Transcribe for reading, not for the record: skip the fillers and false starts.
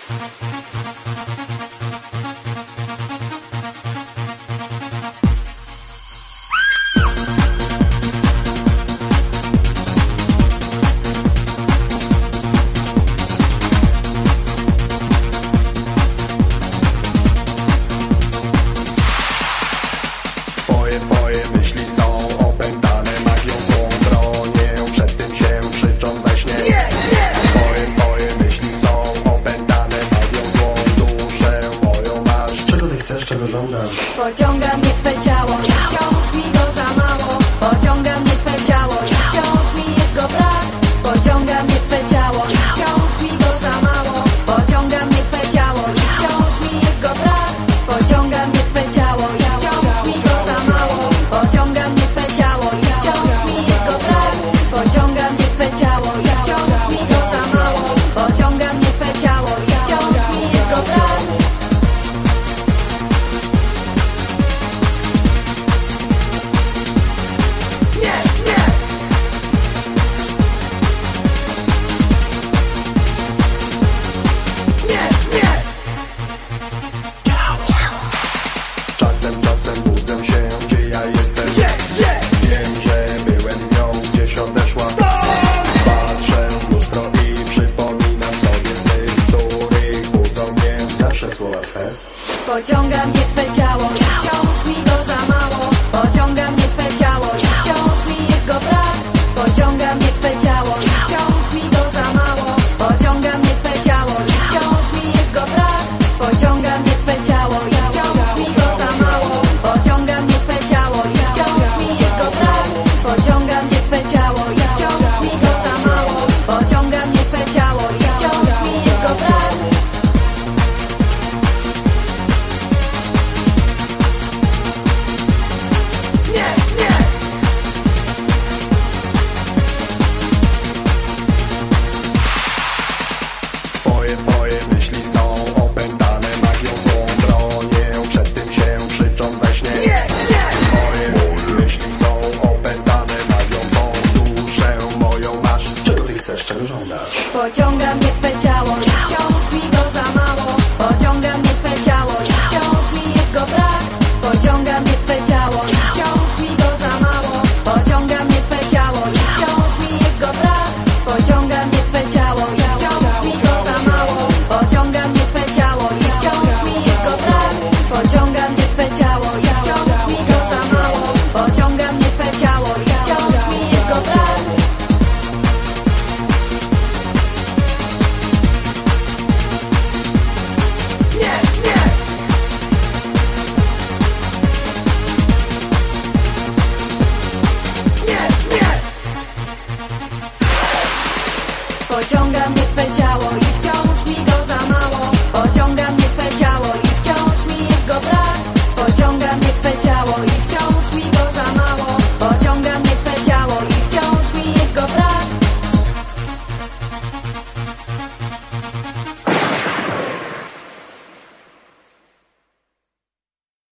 Twoje myśli są opętane magią złą, bronię przed tym się krzycząc we śnie. Twoje myśli są opętane magią złą, duszę moją masz. Czego ty chcesz, czego żądasz? Pociąga mnie twe ciało i wciąż mi go za mało. Pociąga mnie twe ciało i wciąż mi jest go brak. Pociąga mnie twe ciało i wciąż mi go za mało. Pociąga mnie twe ciało i wciąż mi jest go brak. Pociąga mnie twe ciało i wciąż mi go za mało. Pociąga mnie twe ciało i wciąż mi jest go brak. Pociąga mnie twe ciało i wciąż mi go za mało. Pociąga mnie twe ciało i wciąż mi jest go brak. Czasem budzę się, gdzie ja jestem. Wiem, że byłem z nią, gdzieś odeszła. Patrzę w lustro i przypominam sobie sny, z których budzą mnie zawsze słowa twe. Pociąga mnie twe ciało i wciąż mi go za mało. Pociąga mnie twe ciało i wciąż mi jest go brak. Pociąga mnie twe ciało i wciąż mi go za mało. Pociąga mnie twe ciało i wciąż mi jest go brak. Pociąga mnie twe ciało i wciąż mi go za mało. Pociąga mnie twe ciało i wciąż mi jest go brak. Pociąga mnie twe ciało i wciąż mi go za mało. Pociąga mnie twe ciało i wciąż mi jest go brak. Twoje myśli są opętane magią złą, bronię przed tym się krzycząc we śnie. Twoje myśli są opętane magią złą, duszę moją masz. Czego ty chcesz, czego żądasz? Pociąga mnie twe ciało